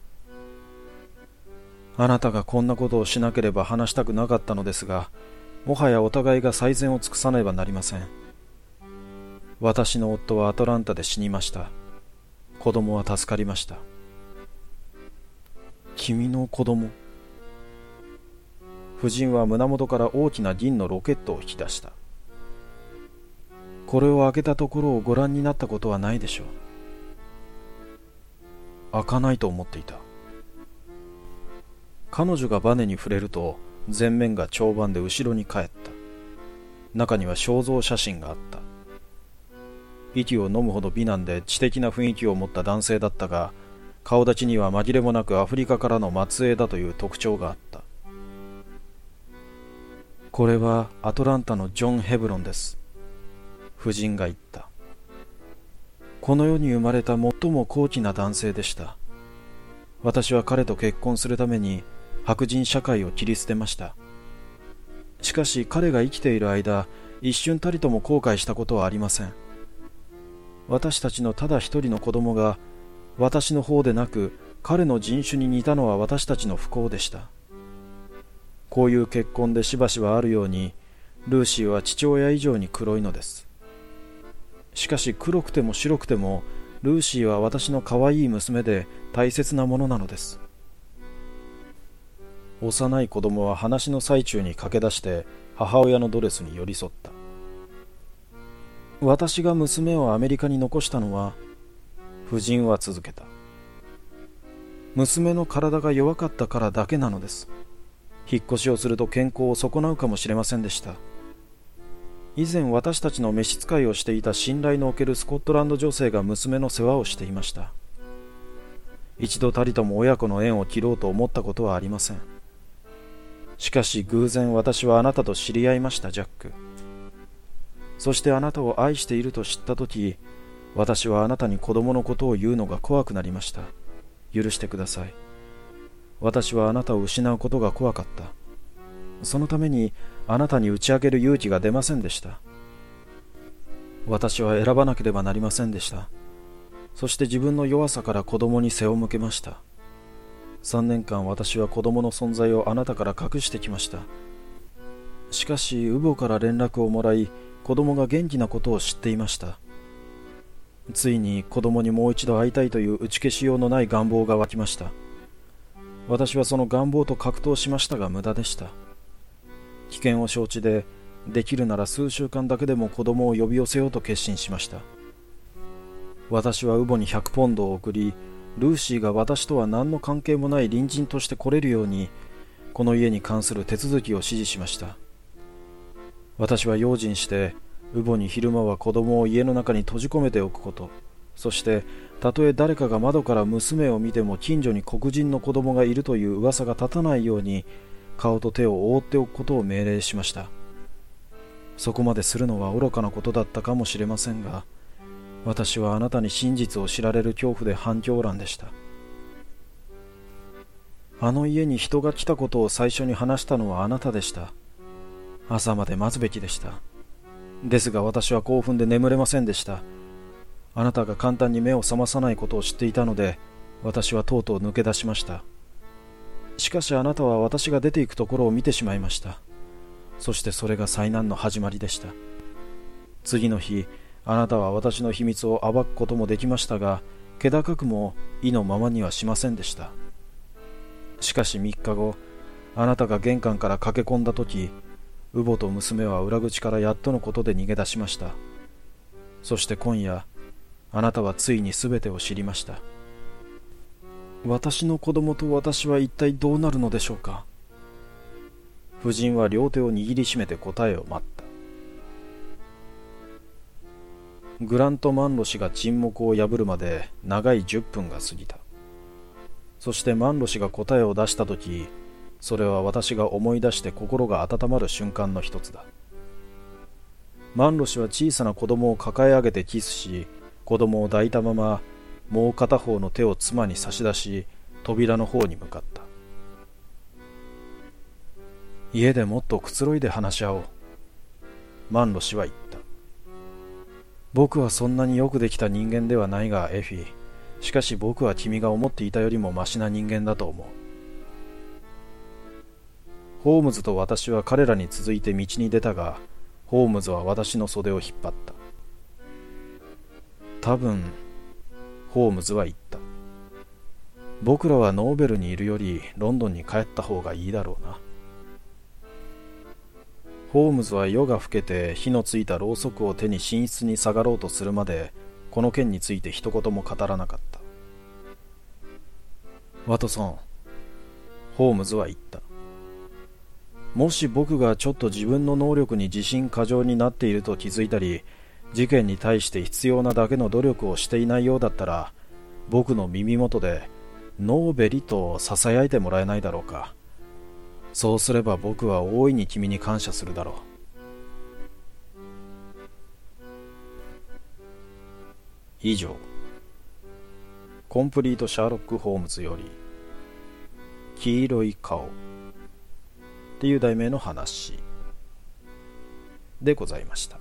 Speaker 1: あなたがこんなことをしなければ話したくなかったのですが、もはやお互いが最善を尽くさねばなりません。私の夫はアトランタで死にました。子供は助かりました。君の子供？婦人は胸元から大きな銀のロケットを引き出した。これを開けたところをご覧になったことはないでしょう。開かないと思っていた。彼女がバネに触れると、前面が蝶番で後ろに返った。中には肖像写真があった。息を飲むほど美男で知的な雰囲気を持った男性だったが、顔立ちには紛れもなくアフリカからの末裔だという特徴があった。これはアトランタのジョン・ヘブロンです。婦人が言った。この世に生まれた最も高貴な男性でした。私は彼と結婚するために白人社会を切り捨てました。しかし彼が生きている間、一瞬たりとも後悔したことはありません。私たちのただ一人の子供が私の方でなく彼の人種に似たのは私たちの不幸でした。こういう結婚でしばしばあるように、ルーシーは父親以上に黒いのです。しかし黒くても白くても、ルーシーは私の可愛い娘で大切なものなのです。幼い子供は話の最中に駆け出して母親のドレスに寄り添った。私が娘をアメリカに残したのは、婦人は続けた。娘の体が弱かったからだけなのです。引っ越しをすると健康を損なうかもしれませんでした。以前私たちの召使いをしていた信頼のおけるスコットランド女性が娘の世話をしていました。一度たりとも親子の縁を切ろうと思ったことはありません。しかし偶然私はあなたと知り合いました、ジャック。そしてあなたを愛していると知ったとき、私はあなたに子供のことを言うのが怖くなりました。許してください。私はあなたを失うことが怖かった。そのためにあなたに打ち明ける勇気が出ませんでした。私は選ばなければなりませんでした。そして自分の弱さから子供に背を向けました。3年間私は子供の存在をあなたから隠してきました。しかしウボから連絡をもらい、子供が元気なことを知っていました。ついに子供にもう一度会いたいという打ち消しようのない願望が湧きました。私はその願望と格闘しましたが無駄でした。危険を承知で、できるなら数週間だけでも子供を呼び寄せようと決心しました。私はウボに100ポンドを送り、ルーシーが私とは何の関係もない隣人として来れるように、この家に関する手続きを指示しました。私は用心して乳母に昼間は子供を家の中に閉じ込めておくこと、そしてたとえ誰かが窓から娘を見ても近所に黒人の子供がいるという噂が立たないように顔と手を覆っておくことを命令しました。そこまでするのは愚かなことだったかもしれませんが、私はあなたに真実を知られる恐怖で半狂乱でした。あの家に人が来たことを最初に話したのはあなたでした。朝まで待つべきでした。ですが私は興奮で眠れませんでした。あなたが簡単に目を覚まさないことを知っていたので、私はとうとう抜け出しました。しかしあなたは私が出ていくところを見てしまいました。そしてそれが災難の始まりでした。次の日、あなたは私の秘密を暴くこともできましたが、気高くも意のままにはしませんでした。しかし3日後、あなたが玄関から駆け込んだとき、乳母と娘は裏口からやっとのことで逃げ出しました。そして今夜、あなたはついに全てを知りました。私の子供と私は一体どうなるのでしょうか。夫人は両手を握りしめて答えを待った。グラント・マンロ氏が沈黙を破るまで長い10分が過ぎた。そしてマンロ氏が答えを出したとき、それは私が思い出して心が温まる瞬間の一つだ。マンロ氏は小さな子供を抱え上げてキスし、子供を抱いたままもう片方の手を妻に差し出し、扉の方に向かった。家でもっとくつろいで話し合おう。マンロ氏は言った。僕はそんなによくできた人間ではないが、エフィ。しかし僕は君が思っていたよりもマシな人間だと思う。ホームズと私は彼らに続いて道に出たが、ホームズは私の袖を引っ張った。多分、ホームズは言った。僕らはノーベルにいるよりロンドンに帰った方がいいだろうな。ホームズは夜が更けて火のついたろうそくを手に寝室に下がろうとするまで、この件について一言も語らなかった。ワトソン、ホームズは言った。もし僕がちょっと自分の能力に自信過剰になっていると気づいたり、事件に対して必要なだけの努力をしていないようだったら、僕の耳元でノーベリと囁いてもらえないだろうか。そうすれば僕は大いに君に感謝するだろう。以上、コンプリート・シャーロック・ホームズより黄色い顔っていう題名の話でございました。